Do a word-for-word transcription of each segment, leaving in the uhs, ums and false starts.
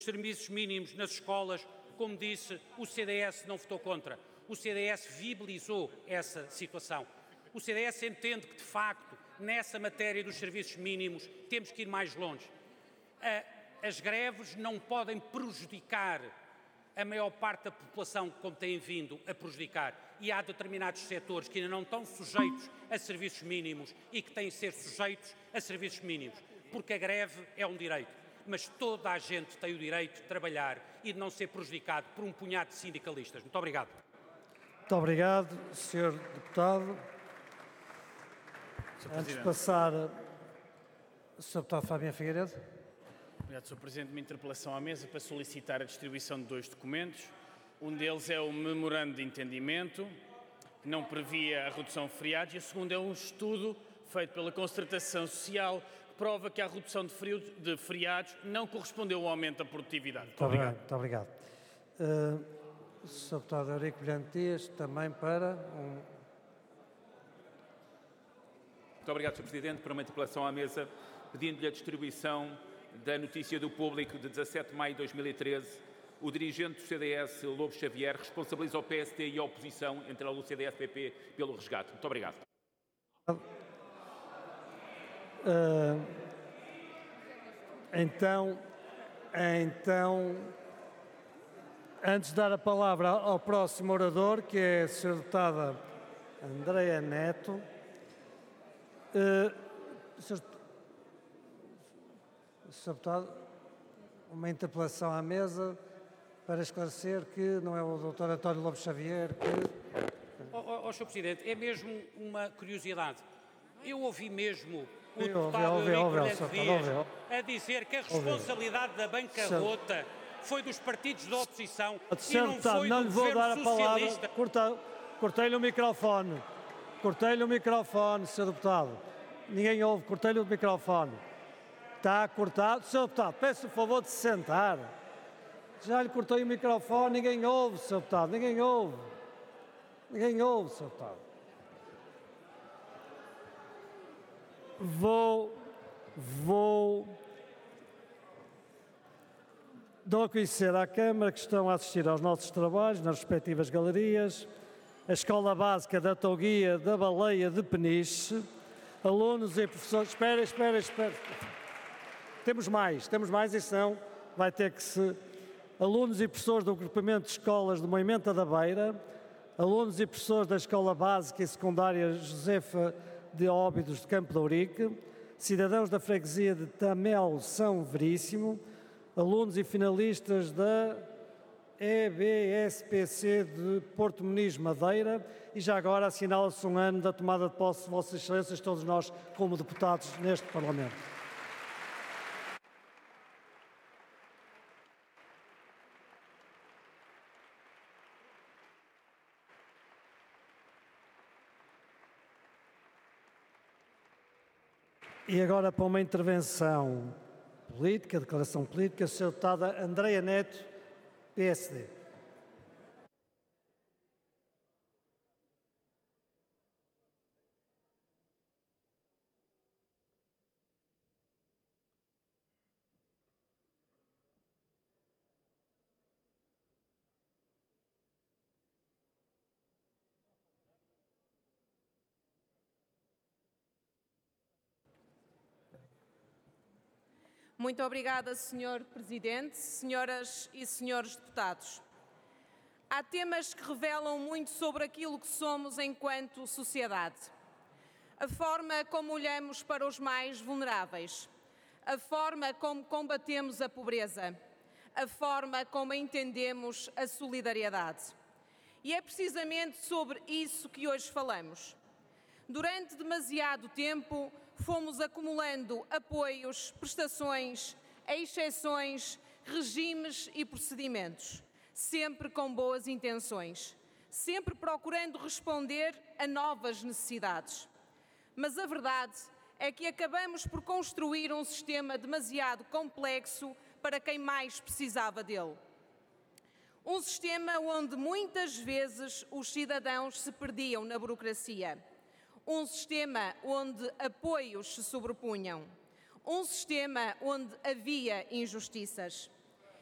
serviços mínimos nas escolas, como disse, o C D S não votou contra. O C D S viabilizou essa situação. O C D S entende que, de facto, nessa matéria dos serviços mínimos, temos que ir mais longe. As greves não podem prejudicar a maior parte da população, como têm vindo a prejudicar. E há determinados setores que ainda não estão sujeitos a serviços mínimos e que têm de ser sujeitos a serviços mínimos, porque a greve é um direito. Mas toda a gente tem o direito de trabalhar e de não ser prejudicado por um punhado de sindicalistas. Muito obrigado. Muito obrigado, senhor Deputado. Antes de passar, o senhor Deputado Fabiano Figueiredo. Obrigado, senhor Presidente. Uma interpelação à mesa para solicitar a distribuição de dois documentos. Um deles é o Memorando de Entendimento, que não previa a redução de feriados, e o segundo é um estudo feito pela Concertação Social que prova que a redução de, frio, de feriados não correspondeu ao aumento da produtividade. Muito obrigado. Muito obrigado. Uh, o senhor Deputado Eurico Brilhante Dias, também para um... Muito obrigado, senhor Presidente, para uma interpelação à mesa, pedindo-lhe a distribuição da notícia do Público de dezassete de maio de dois mil e treze. O dirigente do C D S, Lobo Xavier, responsabiliza o P S T e a oposição, entre o C D S e o P P, pelo resgate. Muito obrigado. Uh, então, então, antes de dar a palavra ao próximo orador, que é a senhora Deputada Andreia Neto, uh, senhor, senhor Deputado, uma interpelação à mesa para esclarecer que não é o doutor António Lobo Xavier que... Oh, oh, oh, senhor Presidente, é mesmo uma curiosidade. Eu ouvi mesmo o Sim, deputado ouvi, Eurico ouvi, Brilhante ouvi, Dias ouvi, a dizer que a responsabilidade da bancarrota foi dos partidos da oposição e não deputado, foi não do lhe vou dar governo a palavra. socialista. Corta, cortei-lhe o microfone. Cortei-lhe o microfone, senhor Deputado. Ninguém ouve, cortei-lhe o microfone. Está cortado. senhor Deputado, peço o favor de se sentar. Já lhe cortei o microfone, ninguém ouve, senhor Deputado, ninguém ouve. Ninguém ouve, senhor Deputado. Vou, vou, dou a conhecer à Câmara que estão a assistir aos nossos trabalhos nas respectivas galerias, a Escola Básica da Touguia da Baleia de Peniche, alunos e professores... Espera, espera, espera. Temos mais, temos mais e senão vai ter que se... Alunos e professores do agrupamento de escolas de Moimenta da Beira, alunos e professores da Escola Básica e Secundária Josefa de Óbidos de Campo de Ourique, cidadãos da freguesia de Tamel São Veríssimo, alunos e finalistas da E B S P C de Porto Muniz Madeira, e já agora assinala-se um ano da tomada de posse de Vossas Excelências, todos nós como deputados neste Parlamento. E agora para uma intervenção política, declaração política, a senhora Deputada Andreia Neto, P S D. Muito obrigada, senhor Presidente, senhoras e senhores deputados. Há temas que revelam muito sobre aquilo que somos enquanto sociedade. A forma como olhamos para os mais vulneráveis, a forma como combatemos a pobreza, a forma como entendemos a solidariedade. E é precisamente sobre isso que hoje falamos. Durante demasiado tempo, fomos acumulando apoios, prestações, exceções, regimes e procedimentos, sempre com boas intenções, sempre procurando responder a novas necessidades. Mas a verdade é que acabamos por construir um sistema demasiado complexo para quem mais precisava dele. Um sistema onde muitas vezes os cidadãos se perdiam na burocracia. Um sistema onde apoios se sobrepunham. Um sistema onde havia injustiças.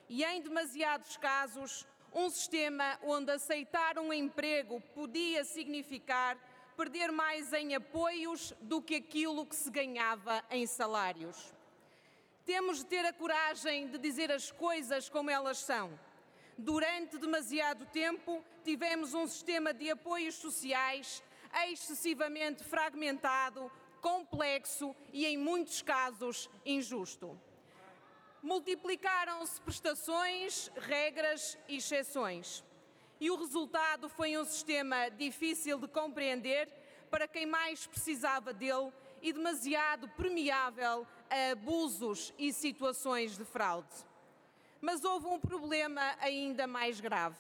e, em demasiados casos, um sistema onde aceitar um emprego podia significar perder mais em apoios do que aquilo que se ganhava em salários. Temos de ter a coragem de dizer as coisas como elas são. Durante demasiado tempo, tivemos um sistema de apoios sociais excessivamente fragmentado, complexo e, em muitos casos, injusto. Multiplicaram-se prestações, regras e exceções. E o resultado foi um sistema difícil de compreender para quem mais precisava dele e demasiado permeável a abusos e situações de fraude. Mas houve um problema ainda mais grave.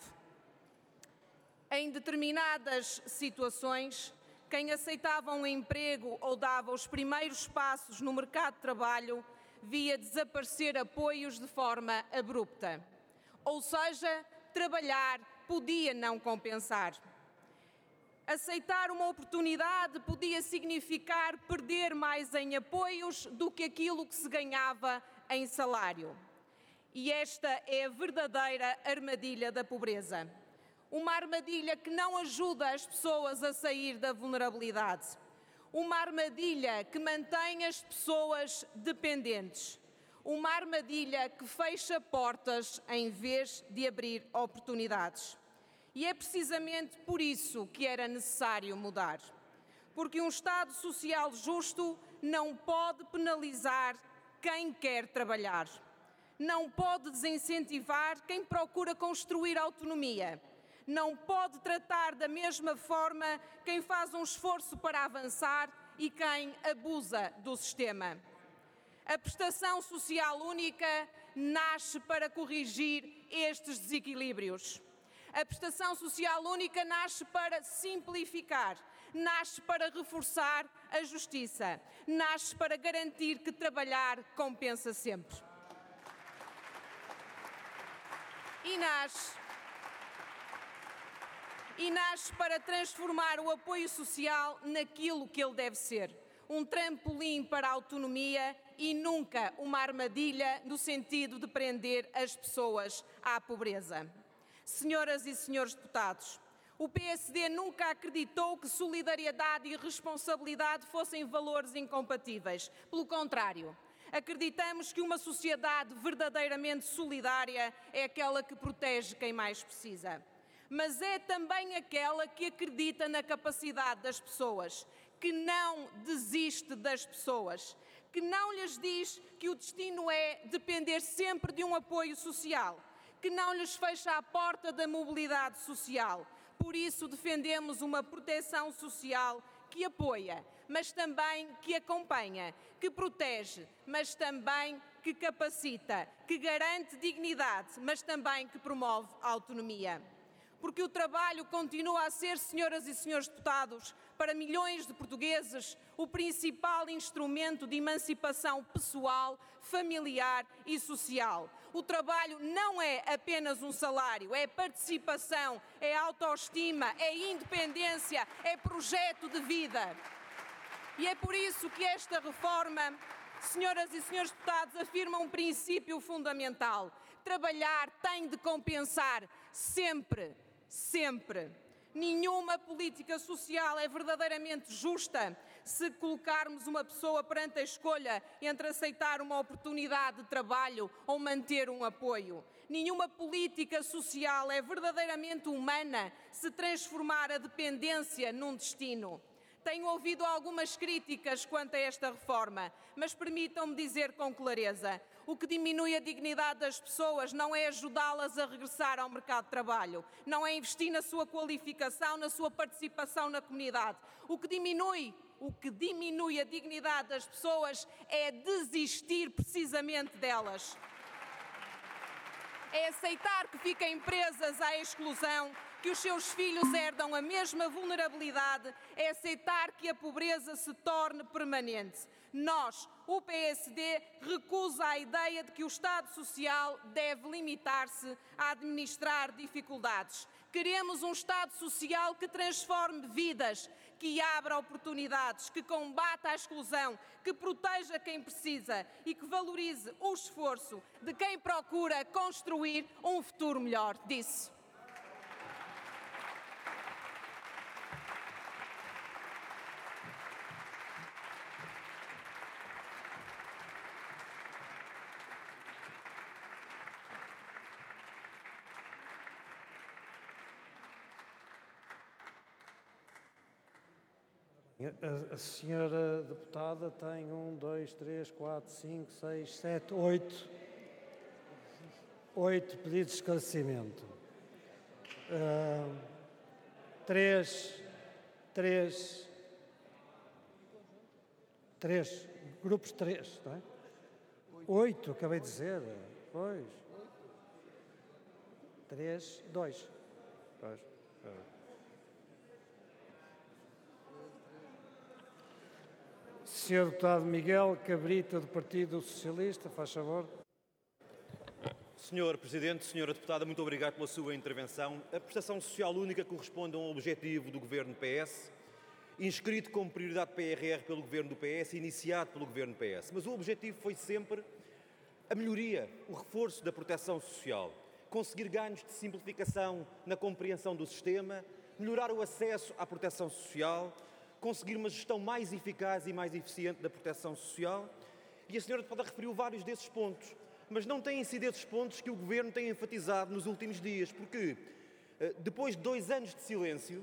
Em determinadas situações, quem aceitava um emprego ou dava os primeiros passos no mercado de trabalho via desaparecer apoios de forma abrupta. Ou seja, trabalhar podia não compensar. Aceitar uma oportunidade podia significar perder mais em apoios do que aquilo que se ganhava em salário. E esta é a verdadeira armadilha da pobreza. Uma armadilha que não ajuda as pessoas a sair da vulnerabilidade. Uma armadilha que mantém as pessoas dependentes. Uma armadilha que fecha portas em vez de abrir oportunidades. E é precisamente por isso que era necessário mudar. Porque um Estado social justo não pode penalizar quem quer trabalhar. Não pode desincentivar quem procura construir autonomia. Não pode tratar da mesma forma quem faz um esforço para avançar e quem abusa do sistema. A prestação social única nasce para corrigir estes desequilíbrios. A prestação social única nasce para simplificar, nasce para reforçar a justiça, nasce para garantir que trabalhar compensa sempre. E nasce, e nasce para transformar o apoio social naquilo que ele deve ser. Um trampolim para a autonomia e nunca uma armadilha no sentido de prender as pessoas à pobreza. Senhoras e senhores deputados, o P S D nunca acreditou que solidariedade e responsabilidade fossem valores incompatíveis. Pelo contrário, acreditamos que uma sociedade verdadeiramente solidária é aquela que protege quem mais precisa. Mas é também aquela que acredita na capacidade das pessoas, que não desiste das pessoas, que não lhes diz que o destino é depender sempre de um apoio social, que não lhes fecha a porta da mobilidade social. Por isso defendemos uma proteção social que apoia, mas também que acompanha, que protege, mas também que capacita, que garante dignidade, mas também que promove a autonomia. Porque o trabalho continua a ser, senhoras e senhores deputados, para milhões de portugueses, o principal instrumento de emancipação pessoal, familiar e social. O trabalho não é apenas um salário, é participação, é autoestima, é independência, é projeto de vida. E é por isso que esta reforma, senhoras e senhores deputados, afirma um princípio fundamental. Trabalhar tem de compensar sempre, sempre. Nenhuma política social é verdadeiramente justa se colocarmos uma pessoa perante a escolha entre aceitar uma oportunidade de trabalho ou manter um apoio. Nenhuma política social é verdadeiramente humana se transformar a dependência num destino. Tenho ouvido algumas críticas quanto a esta reforma, mas permitam-me dizer com clareza: o que diminui a dignidade das pessoas não é ajudá-las a regressar ao mercado de trabalho, não é investir na sua qualificação, na sua participação na comunidade. O que diminui, o que diminui a dignidade das pessoas é desistir precisamente delas. É aceitar que fiquem presas à exclusão, que os seus filhos herdam a mesma vulnerabilidade, é aceitar que a pobreza se torne permanente. Nós, o P S D, recusa a ideia de que o Estado Social deve limitar-se a administrar dificuldades. Queremos um Estado Social que transforme vidas, que abra oportunidades, que combata a exclusão, que proteja quem precisa e que valorize o esforço de quem procura construir um futuro melhor, disse. A, a senhora deputada tem um, dois, três, quatro, cinco, seis, sete, oito, oito pedidos de esclarecimento. Uh, três, três, três, grupos três, não é? Oito, acabei de dizer. Pois. Três, dois. Pois. senhor Deputado Miguel Cabrita, do Partido Socialista, faz favor. senhor Presidente, senhora Deputada, muito obrigado pela sua intervenção. A prestação social única corresponde a um objetivo do Governo do P S, inscrito como prioridade P R R pelo Governo do P S e iniciado pelo Governo do P S. Mas o objetivo foi sempre a melhoria, o reforço da proteção social, conseguir ganhos de simplificação na compreensão do sistema, melhorar o acesso à proteção social, conseguir uma gestão mais eficaz e mais eficiente da proteção social. E a senhora Deputada referiu vários desses pontos, mas não têm sido esses pontos que o Governo tem enfatizado nos últimos dias, porque depois de dois anos de silêncio,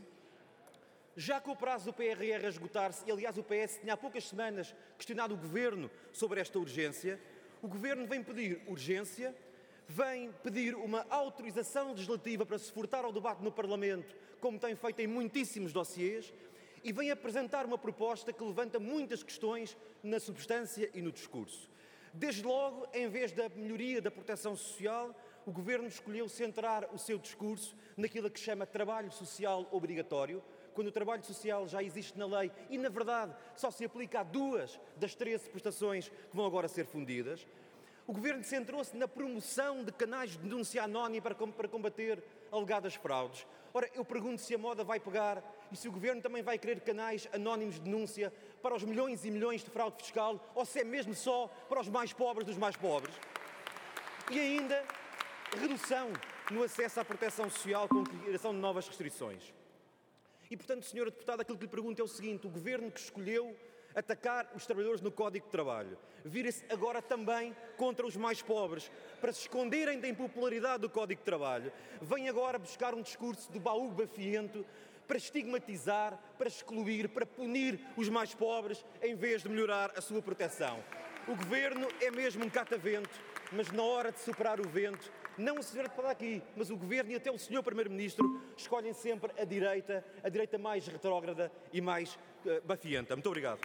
já com o prazo do P R R a esgotar-se, e aliás o P S tinha há poucas semanas questionado o Governo sobre esta urgência, o Governo vem pedir urgência, vem pedir uma autorização legislativa para se furtar ao debate no Parlamento, como tem feito em muitíssimos dossiês, e vem apresentar uma proposta que levanta muitas questões na substância e no discurso. Desde logo, em vez da melhoria da proteção social, o Governo escolheu centrar o seu discurso naquilo que chama trabalho social obrigatório, quando o trabalho social já existe na lei e, na verdade, só se aplica a duas das treze prestações que vão agora ser fundidas. O Governo centrou-se na promoção de canais de denúncia anónima para combater alegadas fraudes. Ora, eu pergunto se a moda vai pegar e se o Governo também vai querer canais anónimos de denúncia para os milhões e milhões de fraude fiscal ou se é mesmo só para os mais pobres dos mais pobres. E ainda, redução no acesso à proteção social com criação de novas restrições. E, portanto, senhora Deputada, aquilo que lhe pergunto é o seguinte: o Governo que escolheu atacar os trabalhadores no Código de Trabalho vira-se agora também contra os mais pobres, para se esconderem da impopularidade do Código de Trabalho, vem agora buscar um discurso de baú bafiento para estigmatizar, para excluir, para punir os mais pobres, em vez de melhorar a sua proteção. O Governo é mesmo um catavento, mas na hora de superar o vento, não a senhora Deputada aqui, mas o Governo e até o senhor Primeiro-Ministro escolhem sempre a direita, a direita mais retrógrada e mais uh, bafienta. Muito obrigado.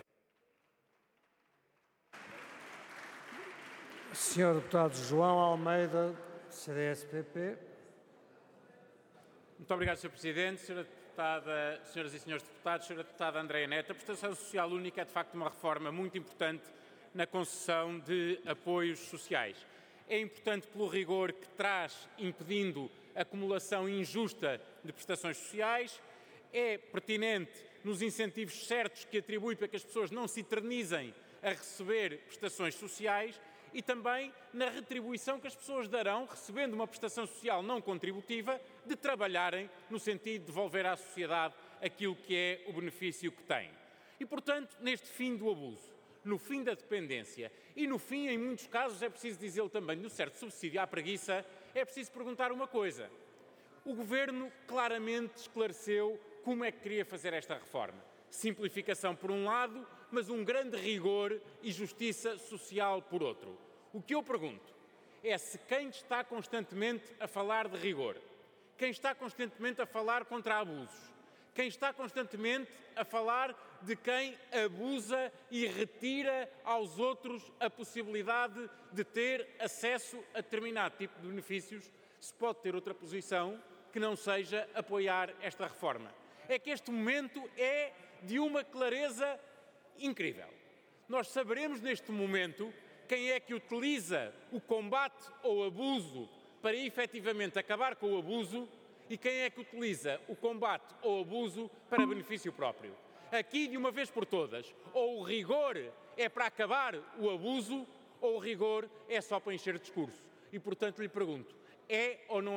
senhor Deputado João Almeida, C D S P P. Muito obrigado, senhor Presidente. Senhora Deputada, senhoras e senhores deputados, senhora Deputada Andreia Neto, a prestação social única é de facto uma reforma muito importante na concessão de apoios sociais. É importante pelo rigor que traz, impedindo a acumulação injusta de prestações sociais. É pertinente nos incentivos certos que atribui para que as pessoas não se eternizem a receber prestações sociais e também na retribuição que as pessoas darão, recebendo uma prestação social não contributiva, de trabalharem no sentido de devolver à sociedade aquilo que é o benefício que têm. E, portanto, neste fim do abuso, no fim da dependência e no fim, em muitos casos, é preciso dizê-lo também, do certo subsídio à preguiça, é preciso perguntar uma coisa. O Governo claramente esclareceu como é que queria fazer esta reforma. Simplificação por um lado, mas um grande rigor e justiça social por outro. O que eu pergunto é se quem está constantemente a falar de rigor, quem está constantemente a falar contra abusos, quem está constantemente a falar de quem abusa e retira aos outros a possibilidade de ter acesso a determinado tipo de benefícios, se pode ter outra posição que não seja apoiar esta reforma. É que este momento é de uma clareza incrível. Nós saberemos neste momento quem é que utiliza o combate ao abuso para efetivamente acabar com o abuso e quem é que utiliza o combate ao abuso para benefício próprio. aqui de uma vez por todas. Ou o rigor é para acabar o abuso, ou o rigor é só para encher discurso. E, portanto, lhe pergunto, é ou não